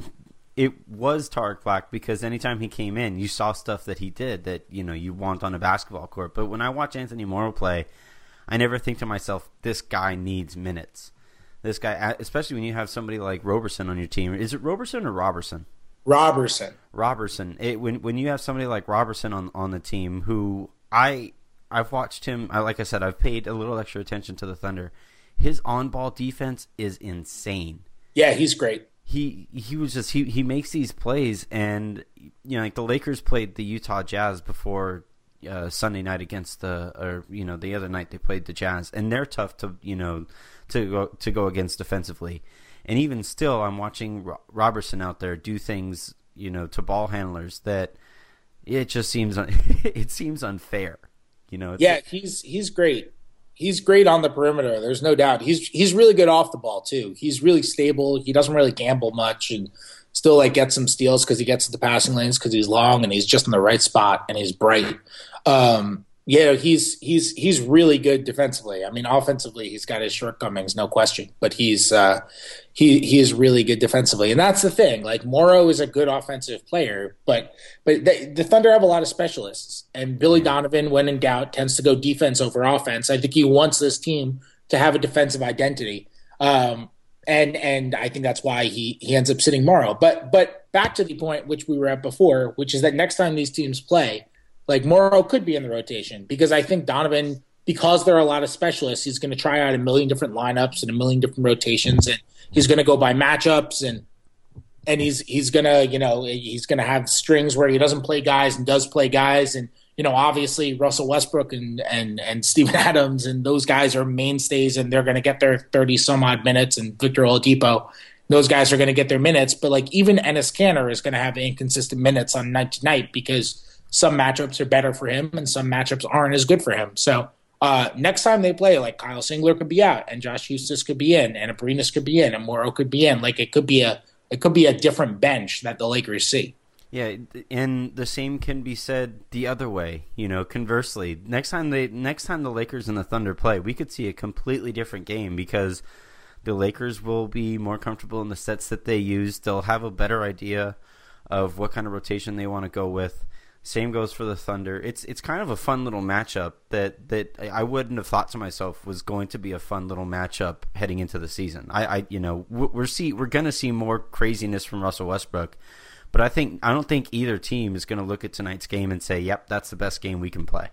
it was Tariq Black because anytime he came in, you saw stuff that he did that you know you want on a basketball court. But when I watch Anthony Morrow play, I never think to myself, this guy needs minutes. This guy, especially when you have somebody like Roberson on your team. Is it Roberson or Robertson? Roberson. Roberson. It, when when you have somebody like Roberson on, on the team, who I I've watched him. I, like I said, I've paid a little extra attention to the Thunder. His on ball defense is insane. Yeah, he's great. He he was just he he makes these plays, and you know, like the Lakers played the Utah Jazz before uh, Sunday night against the or you know the other night they played the Jazz, and they're tough to you know. to go to go against defensively. And even still, I'm watching Ro- Robertson out there do things, you know, to ball handlers that it just seems un- it seems unfair. You know, it's yeah, like, he's he's great. He's great on the perimeter. There's no doubt. He's he's really good off the ball too. He's really stable. He doesn't really gamble much, and still like gets some steals because he gets to the passing lanes because he's long and he's just in the right spot and he's bright. Um, Yeah, he's he's he's really good defensively. I mean, offensively, he's got his shortcomings, no question. But he's uh, he he is really good defensively, and that's the thing. Like Morrow is a good offensive player, but but the, the Thunder have a lot of specialists, and Billy Donovan, when in doubt, tends to go defense over offense. I think he wants this team to have a defensive identity, um, and and I think that's why he he ends up sitting Morrow. But but back to the point which we were at before, which is that next time these teams play, like Morrow could be in the rotation because I think Donovan, because there are a lot of specialists, he's going to try out a million different lineups and a million different rotations, and he's going to go by matchups, and and he's he's going to you know he's going to have strings where he doesn't play guys and does play guys, and you know obviously Russell Westbrook and and and Steven Adams and those guys are mainstays, and they're going to get their thirty some odd minutes, and Victor Oladipo, those guys are going to get their minutes, but like even Enes Kanter is going to have inconsistent minutes on night to night because some matchups are better for him and some matchups aren't as good for him. So uh, next time they play, like Kyle Singler could be out and Josh Huestis could be in and Abrinas could be in and Morrow could be in. Like it could be a it could be a different bench that the Lakers see. Yeah, and the same can be said the other way. You know, conversely, next time they next time the Lakers and the Thunder play, we could see a completely different game because the Lakers will be more comfortable in the sets that they use. They'll have a better idea of what kind of rotation they want to go with. Same goes for the Thunder. It's it's kind of a fun little matchup that, that I wouldn't have thought to myself was going to be a fun little matchup heading into the season. I, I you know we're see we're going to see more craziness from Russell Westbrook, but I think I don't think either team is going to look at tonight's game and say, "Yep, that's the best game we can play."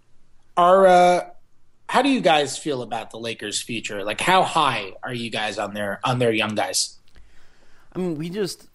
Are uh, how do you guys feel about the Lakers' future? Like, how high are you guys on their on their young guys? I mean, we just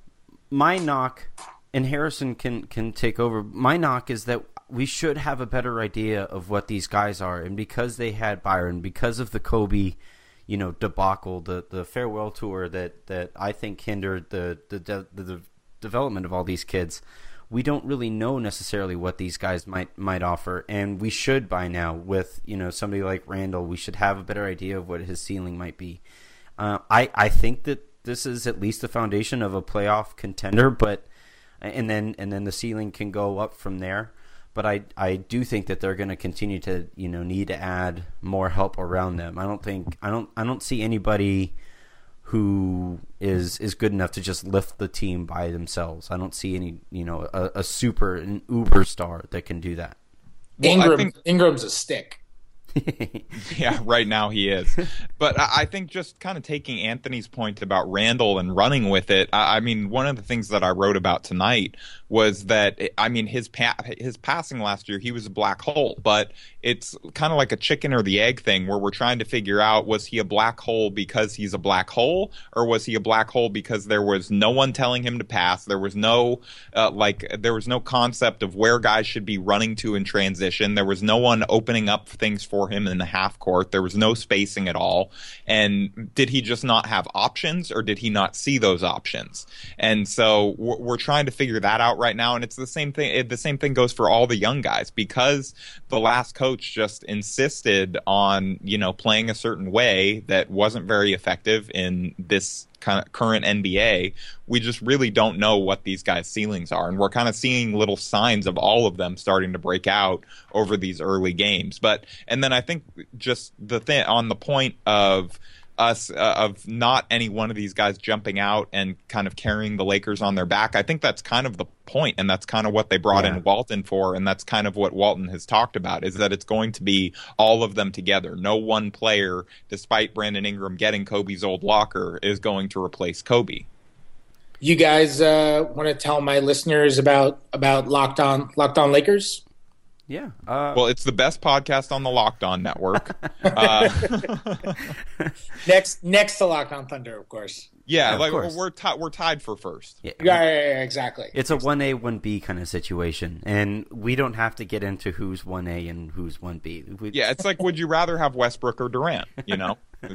my knock. And Harrison can, can take over. My knock is that we should have a better idea of what these guys are. And because they had Byron, because of the Kobe, you know, debacle, the, the farewell tour that, that I think hindered the the, the the development of all these kids, we don't really know necessarily what these guys might might offer. And we should by now with, you know, somebody like Randall, we should have a better idea of what his ceiling might be. Uh, I, I think that this is at least the foundation of a playoff contender, but and then and then the ceiling can go up from there. But I I do think that they're going to continue to you know need to add more help around them. I don't think I don't I don't see anybody who is is good enough to just lift the team by themselves. I don't see any you know a, a super an uber star that can do that. Well, Ingram think, Ingram's a stick. Yeah, right now he is. But I think just kind of taking Anthony's point about Randall and running with it, I mean, one of the things that I wrote about tonight was that, I mean, his pa- his passing last year, he was a black hole. But it's kind of like a chicken or the egg thing where we're trying to figure out, was he a black hole because he's a black hole? Or was he a black hole because there was no one telling him to pass? There was no, uh, like, there was no concept of where guys should be running to in transition. There was no one opening up things for him in the half court. There was no spacing at all. And did he just not have options, or did he not see those options? And so we're, we're trying to figure that out right now. And it's the same thing. It, the same thing goes for all the young guys, because the last coach just insisted on, you know, playing a certain way that wasn't very effective in this kind of current N B A. We just really don't know what these guys' ceilings are, and we're kind of seeing little signs of all of them starting to break out over these early games. But and then I think just the thing on the point of us uh, of not any one of these guys jumping out and kind of carrying the Lakers on their back, I think that's kind of the point, and that's kind of what they brought yeah. in Walton for, and that's kind of what Walton has talked about, is that it's going to be all of them together. No one player, despite Brandon Ingram getting Kobe's old locker, is going to replace Kobe. You guys uh, want to tell my listeners about about Locked On Locked On Lakers? Yeah. Uh, well, it's the best podcast on the Locked On Network. uh, next, next to Locked On Thunder, of course. Yeah, yeah like course. we're t- we're tied for first. Yeah, yeah, yeah, yeah, exactly. It's a one A, one B kind of situation, and we don't have to get into who's one A and who's one B. We... Yeah, it's like, would you rather have Westbrook or Durant? You know.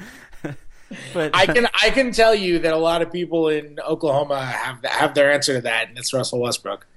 But I can I can tell you that a lot of people in Oklahoma have have their answer to that, and it's Russell Westbrook.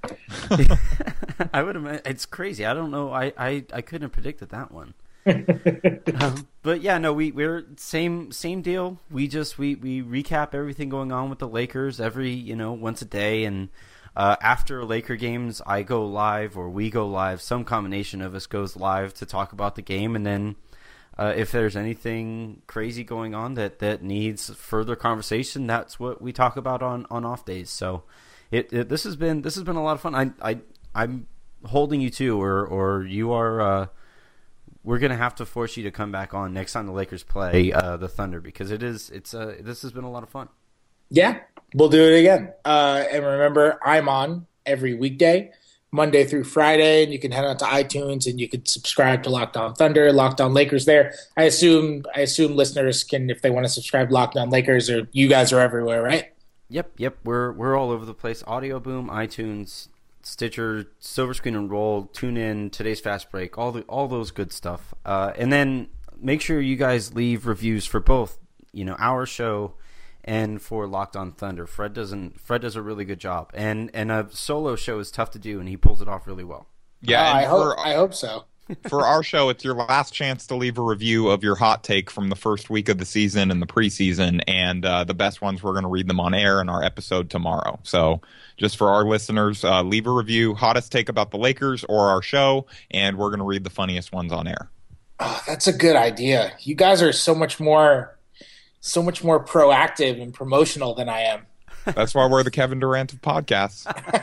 I would imagine it's crazy. I don't know. I, I, I couldn't have predicted that one. um, but yeah, no, we we're same same deal. We just we, we recap everything going on with the Lakers every you know once a day, and uh, after Laker games, I go live or we go live. Some combination of us goes live to talk about the game, and then. Uh, if there's anything crazy going on that, that needs further conversation, that's what we talk about on, on off days. So, it, it this has been this has been a lot of fun. I I I'm holding you to, or or you are. Uh, we're gonna have to force you to come back on next time the Lakers play uh, the Thunder, because it is it's uh this has been a lot of fun. Yeah, we'll do it again. Uh, and remember, I'm on every weekday, Monday through Friday, and you can head on to iTunes and you can subscribe to Locked On Thunder, Locked On Lakers there. I assume I assume listeners can, if they want to subscribe to Locked On Lakers, or you guys are everywhere, right? Yep, yep. We're we're all over the place. Audio Boom, iTunes, Stitcher, Silver Screen and Roll, TuneIn, Today's Fast Break, all the all those good stuff. Uh, and then make sure you guys leave reviews for both, you know, our show and for Locked On Thunder. Fred doesn't. Fred does a really good job, and and a solo show is tough to do, and he pulls it off really well. Yeah, uh, and I hope. for, I hope so. For our show, it's your last chance to leave a review of your hot take from the first week of the season and the preseason, and uh, the best ones, we're going to read them on air in our episode tomorrow. So, just for our listeners, uh, leave a review, hottest take about the Lakers or our show, and we're going to read the funniest ones on air. Oh, that's a good idea. You guys are so much more. So much more proactive and promotional than I am. That's why we're the Kevin Durant of podcasts.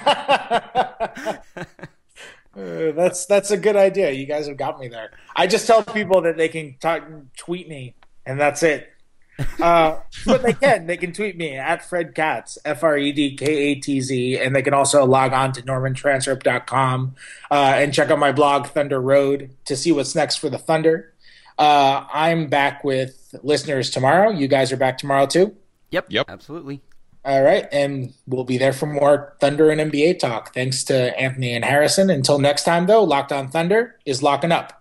uh, that's that's a good idea. You guys have got me there. I just tell people that they can talk, tweet me, and that's it. Uh, but they can. They can tweet me at Fred Katz, F R E D K A T Z, and they can also log on to norman transrip dot com uh, and check out my blog, Thunder Road, to see what's next for the Thunder. Uh, I'm back with listeners tomorrow. You guys are back tomorrow too? Yep. Yep. Absolutely. All right. And we'll be there for more Thunder and N B A talk. Thanks to Anthony and Harrison. Until next time, though, Locked On Thunder is locking up.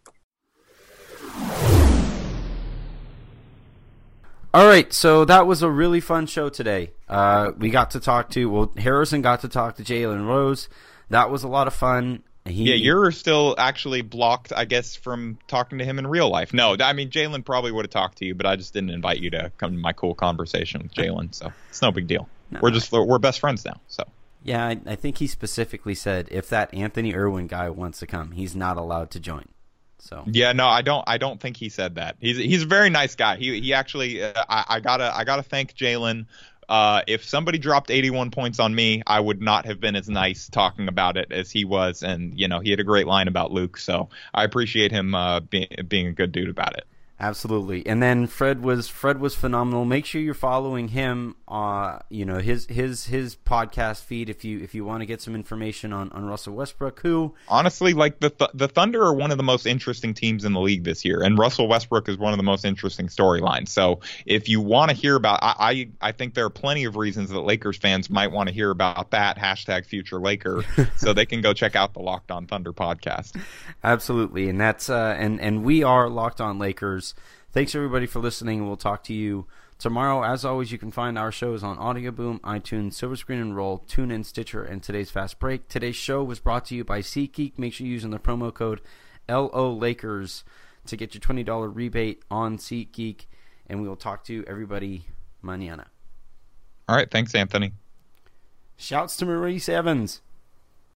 All right. So that was a really fun show today. Uh, we got to talk to, well, Harrison got to talk to Jalen Rose. That was a lot of fun. He, yeah, you're still actually blocked, I guess, from talking to him in real life. No, I mean, Jalen probably would have talked to you, but I just didn't invite you to come to my cool conversation with Jalen, so it's no big deal. No. We're just we're best friends now. So yeah, I, I think he specifically said if that Anthony Irwin guy wants to come, he's not allowed to join. So yeah, no, I don't. I don't think he said that. He's he's a very nice guy. He he actually, uh, I, I gotta I gotta thank Jalen. uh, if somebody dropped eighty-one points on me, I would not have been as nice talking about it as he was. And, you know, he had a great line about Luke. So I appreciate him uh, being, being a good dude about it. Absolutely. And then Fred was Fred was phenomenal. Make sure you're following him uh you know his his his podcast feed if you if you want to get some information on, on Russell Westbrook, who honestly, like the th- the Thunder are one of the most interesting teams in the league this year, and Russell Westbrook is one of the most interesting storylines. So if you want to hear about I, I I think there are plenty of reasons that Lakers fans might want to hear about that hashtag future Laker so they can go check out the Locked On Thunder podcast. Absolutely. And that's uh and and we are Locked On Lakers. Thanks, everybody, for listening. We'll talk to you tomorrow. As always, you can find our shows on Audio Boom, iTunes, Silver Screen and Roll, TuneIn, Stitcher, and today's Fast Break. Today's show was brought to you by SeatGeek. Make sure you're using the promo code L O Lakers to get your twenty dollars rebate on SeatGeek. And we will talk to everybody mañana. All right. Thanks, Anthony. Shouts to Maurice Evans.